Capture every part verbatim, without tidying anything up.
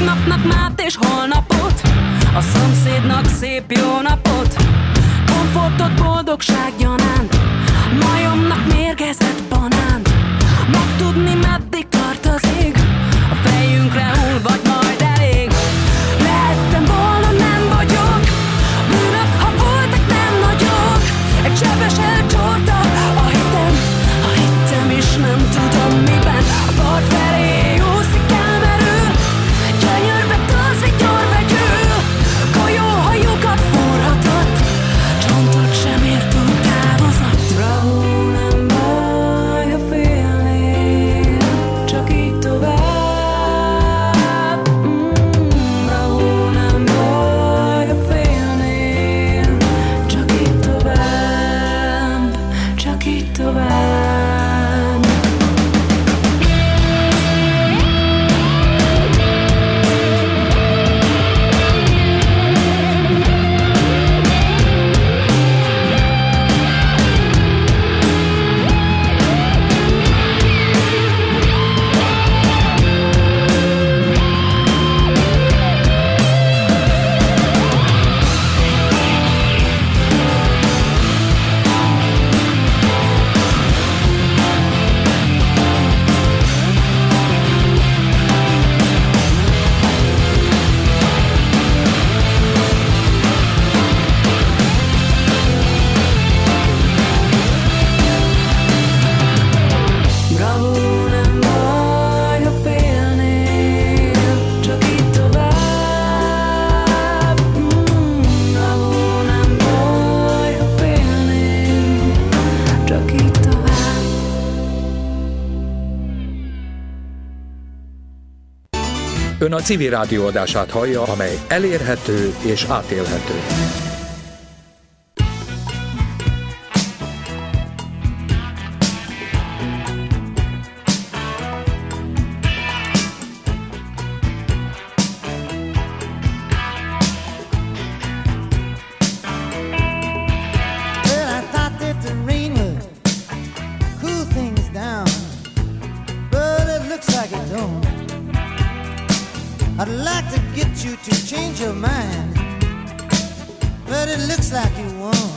Tegnapnak mát és holnapot, a szomszédnak szép jó napot, komfortot, boldogság gyanánt, majomnak mérgezett banánt. Megtudni meddig tart az ég, a fejünkre hull vagy majd elég. Lehettem volna, nem vagyok, bűnök, ha voltak, nem nagyok. Egy sebes elcsorta a hitem, a hittem is nem tudom miben. A part felé úszik, elmerül, gyönyörbe tolsz, vigyor vegyül. Golyóhajukat forratott, csontot sem ér túl távozott. Bravo, nem baj, ha félnél, csak így tovább. Mm, bravo, nem baj, ha félnél, csak így tovább, csak így tovább. Bravo, nem baj, ha félnél, csak így tovább. Mm, bravo, nem baj, ha félnél, csak így tovább. Ön a Civil Rádió adását hallja, amely elérhető és átélhető. Well, I thought that the rain would cool things down, but it looks like it don't. I'd like to get you to change your mind, but it looks like you won't.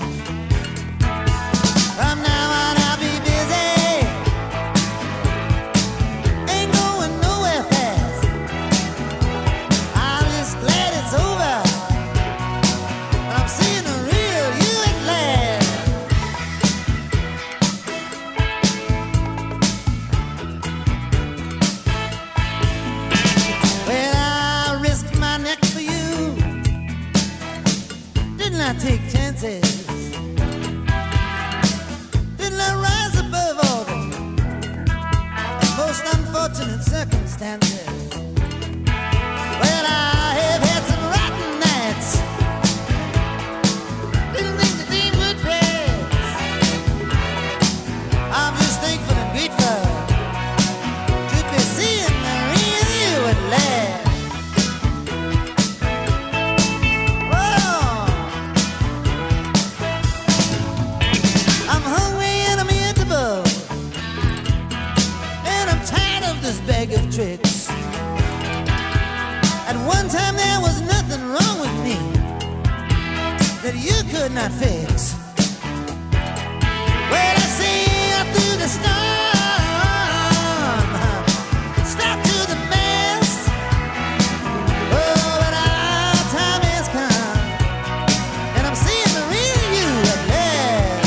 From now on I'll be busy, ain't going nowhere fast. I'm just glad it's over, I'm seeing the real you at last. Well, I risked my neck for you, didn't I take chances? Didn't I rise above all the most unfortunate circumstances? Well, I have had some rotten nights, didn't think the day would pass. I'm just thankful and grateful to be seeing the real you at last. Oh, I'm hungry and I'm irritable, and I'm tired of this bag of tricks. At one time there was nothing wrong with me that you could not fix. Well, I see you through the storm, stop to the mast. Oh, but our time has come, and I'm seeing the real you at last.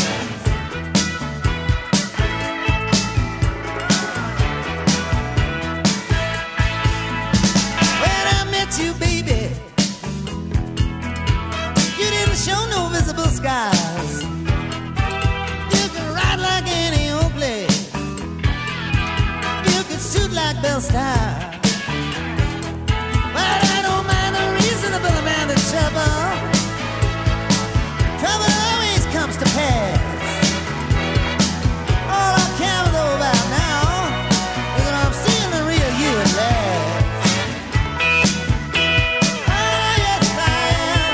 When I met you, baby, you didn't show no visible scars. You could ride like any old place, you could shoot like Bell Star. But I don't mind a reasonable amount of trouble. Trouble always comes to pass. All I care about now is that I'm seeing the real you at last. Oh, yes, I am.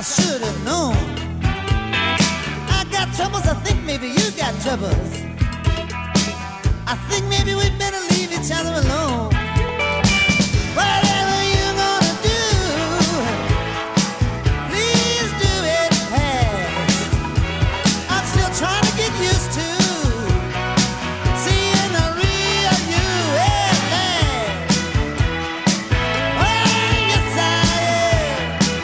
I should have known. I got troubles, I think maybe you got troubles. I think maybe we'd better leave each other alone. Whatever you're gonna do, please do it fast. I'm still trying to get used to seeing the real you at last. Oh, yes I am.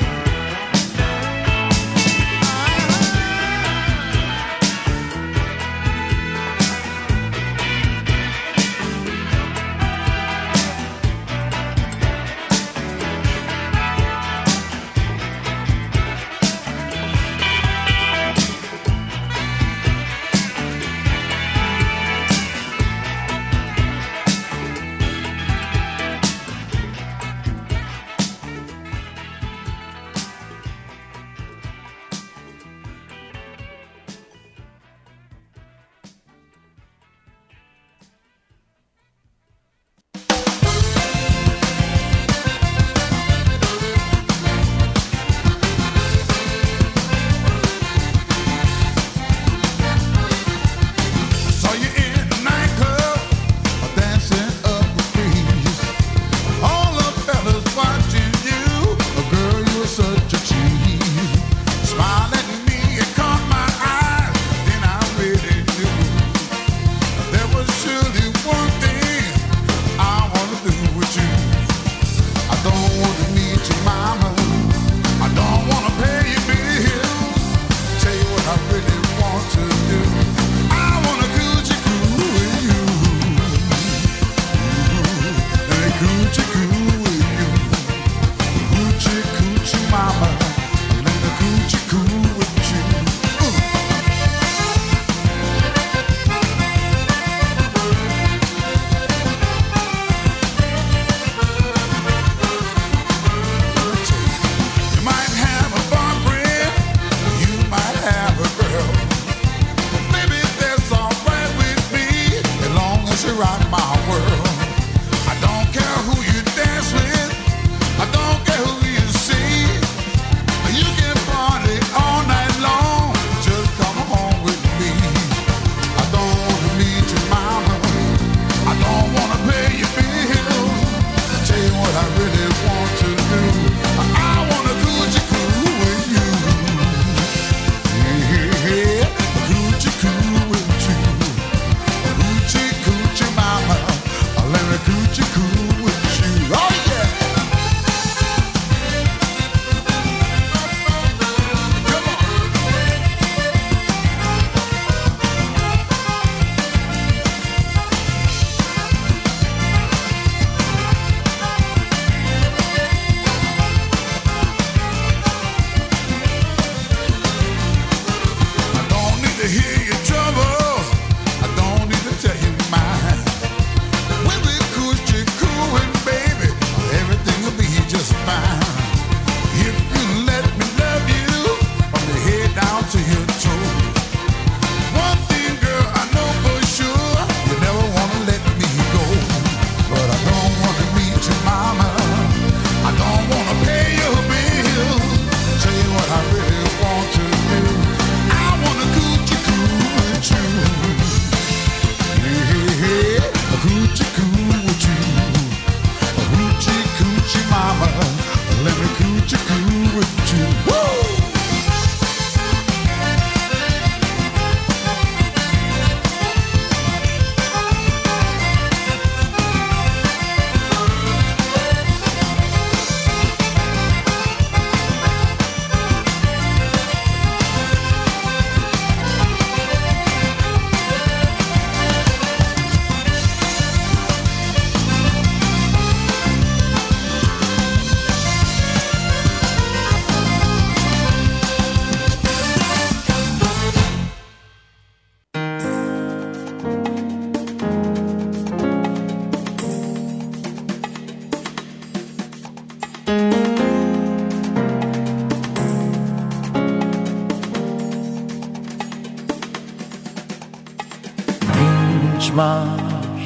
más,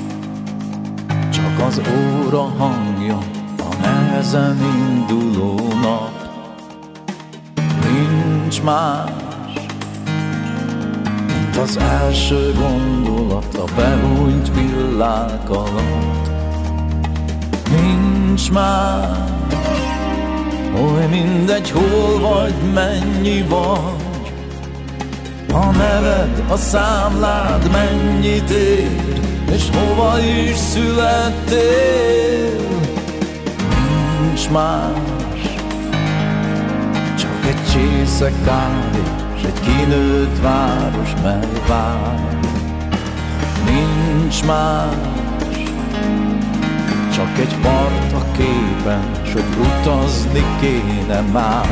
csak az óra hangja, a nehezen induló nap. nincs más, mint az első gondolat a behújt villák alatt. Nincs más, oly mindegy, hol vagy, mennyi vagy, a neved, a számlád mennyit ér, és hova is születtél. Nincs más, csak egy csésze kávé, s egy kinőtt város, mely vár. Nincs más, csak egy part a képen, s hogy utazni kéne már.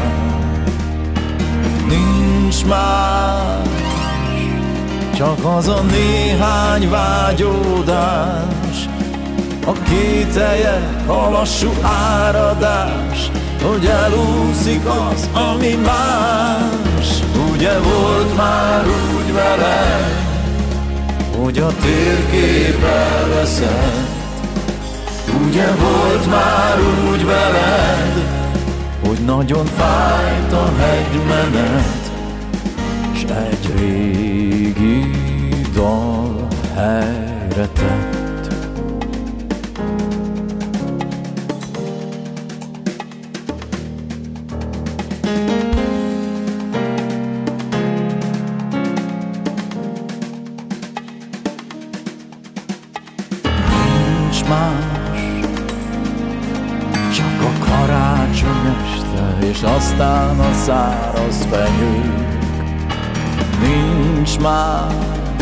Nincs más, csak az a néhány vágyódás, a kételyek, a lassú áradás, hogy elúszik az, ami más. Ugye volt már úgy veled, hogy a térkép elveszett. Ugye volt már úgy veled, hogy nagyon fájt a hegymenet, s egy régi dal helyre tett. Nincs más, csak a karácsony este, és aztán a száraz fenyők. Nincs más,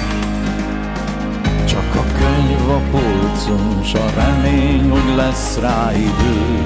csak a könyv a polcon, s a remény, hogy lesz rá idő.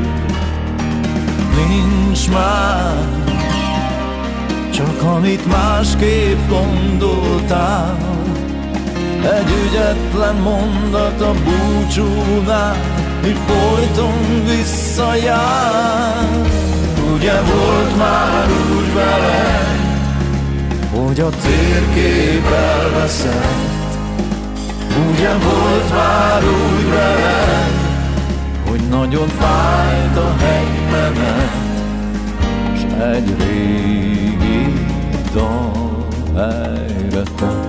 Nincs más, csak amit másképp gondoltál, egy ügyetlen mondat a búcsúnál, mi folyton visszajár. Ugye volt már úgy veled, hogy a térkép elveszett. Ugye volt már úgy veled, hogy nagyon fájt a hegymenet, s egy régi dal helyre tett.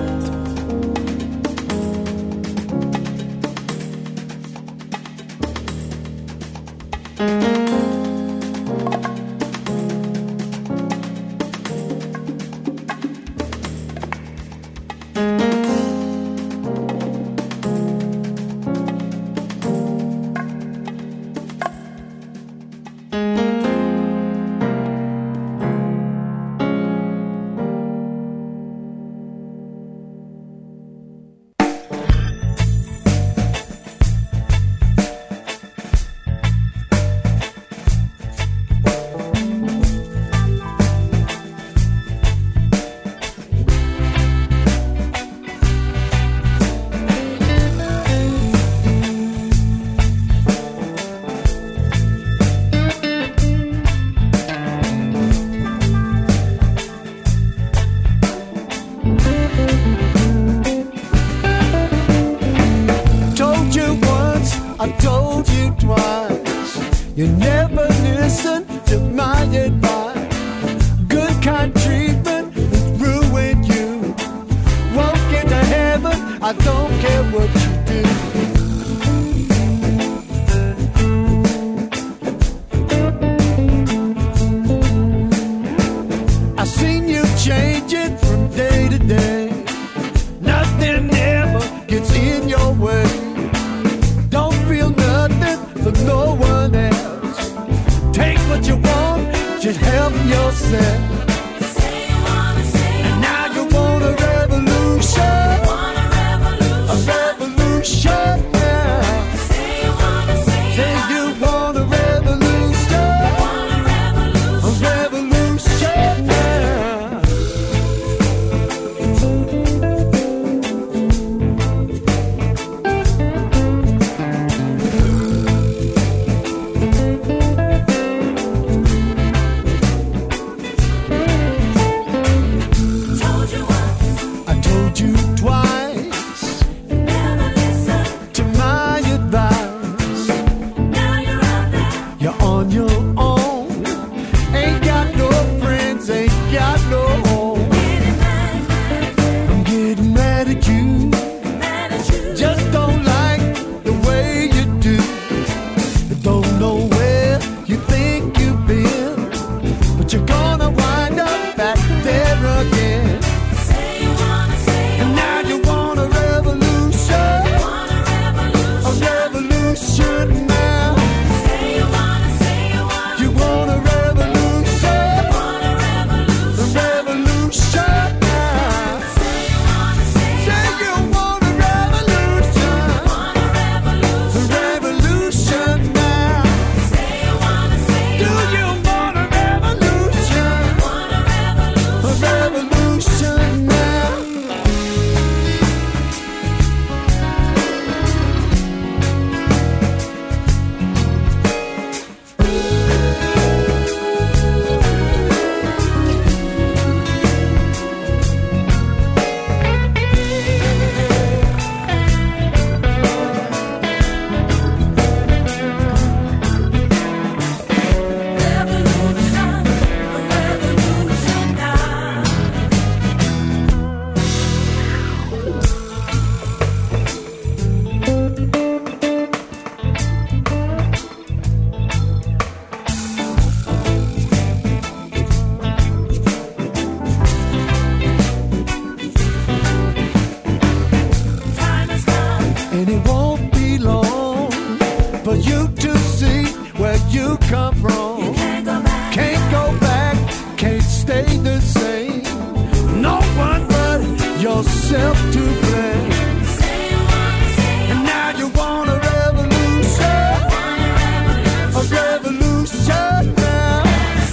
yourself to blame. And now you want a revolution, a revolution now.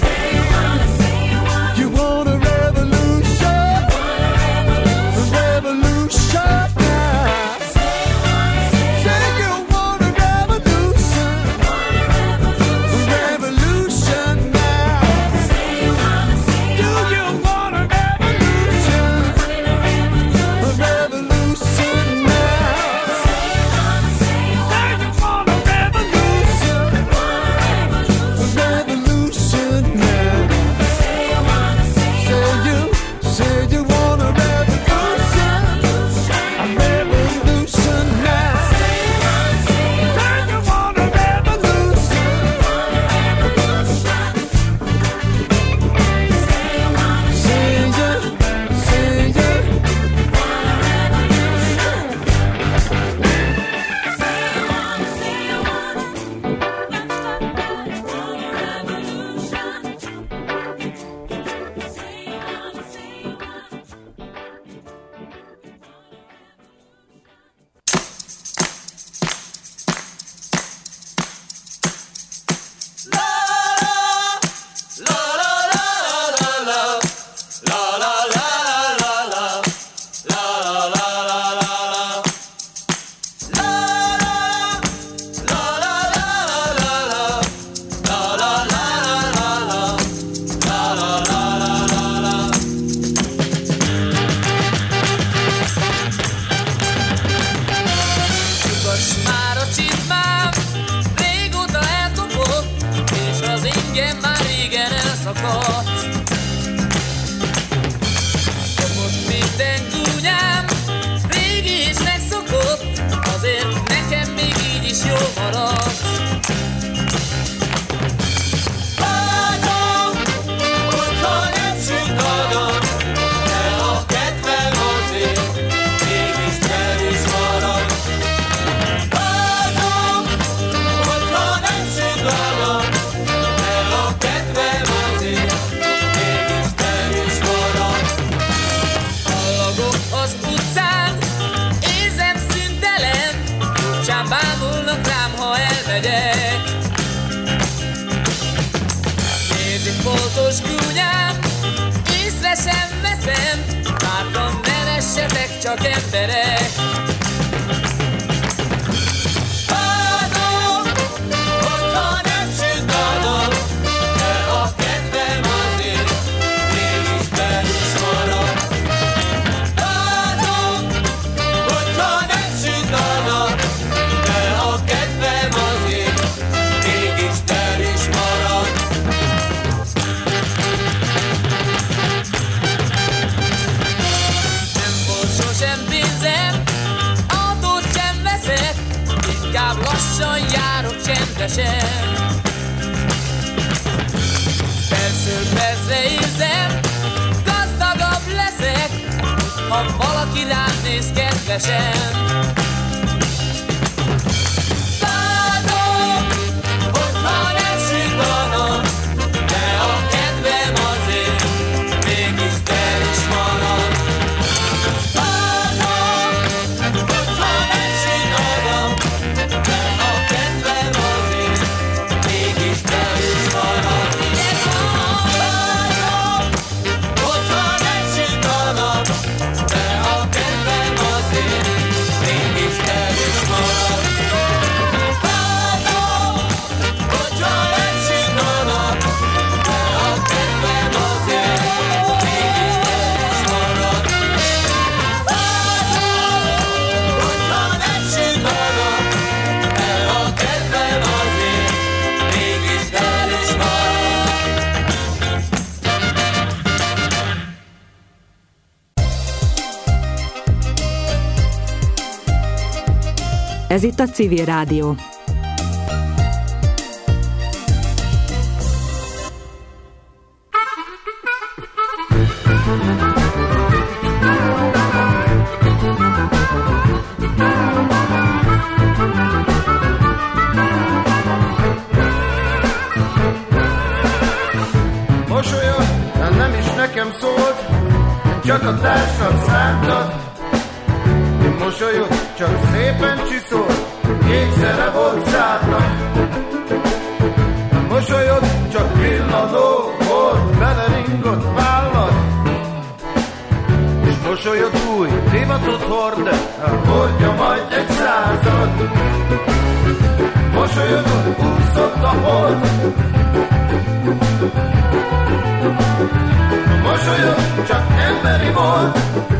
You want a revolution, a revolution now. Say you want a revolution, a revolution now. Do you want a revolution, a revolution now? Say you want a revolution, a revolution now. Say you, say you want a revolution, a revolution now. Say you want a revolution. Say you, say you. Ugass már a csizmám, régóta elkopott, és az ingem már régen elszakadt. Kapott minden gúnyám, régi és megszokott, azért nekem még így is jó maradt. Vágyom, hogyha nem csinálod, de a kedvem azért mégis velük marad. Vágyom, hogyha nem csinálod, de a kedvem azért mégis velük marad. Hallagok az utcán, érzem szüntelen, furcsán bámulnak rám, ha elmegyek. Nézik foltos gúnyám, észre sem veszem, bátran ne lessetek csak emberek. Vágyom, hogyha nem csinálod, de a kedvem azért mégis velük marad. Vágyom, hogyha nem csinálod, de a kedvem azért mégis velük marad. Nem volt sosem pénzem, autót sem veszek, inkább lassan járok csendesen. Percről percre érzem, gazdagabb leszek, ha valaki rám néz kedvesen. Vágyom, hogyha nem sikanom, de a kedvem azért mégis te is marad. Vágyom, hogyha nem sikanom, de a kedvem azért mégis te is marad. Vágyom, hogyha nem sikanom, de a kedvem azért mégis te is marad. Vágyom, hogyha nem sikanom, de a kedvem azért mégis te is marad. Vágyom, hogyha nem sikanom, de a kedvem azért mégis te is marad. Ez itt a Civil Rádió. Mosolya, de nem is nekem szólt, csak a társam szántat. mosolyod csak szépen csiszolt, kékszere volt zártnak. Mosolyod csak villanó volt, beleringott vállad. És mosolyod új divatot hord, hordja majd egy század. Mosolyodon úszott a hold, mosolyod csak emberi volt.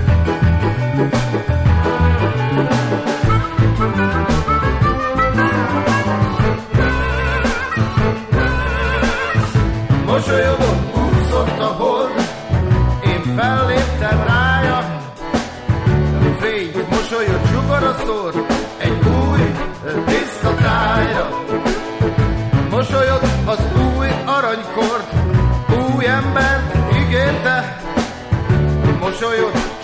Mosolyodon úszott a hold, én felléptem rája. Fény mosolyod sugara szór egy új, tiszta tájra. Mosolyod az új aranykort, új embert ígérte. Mosolyod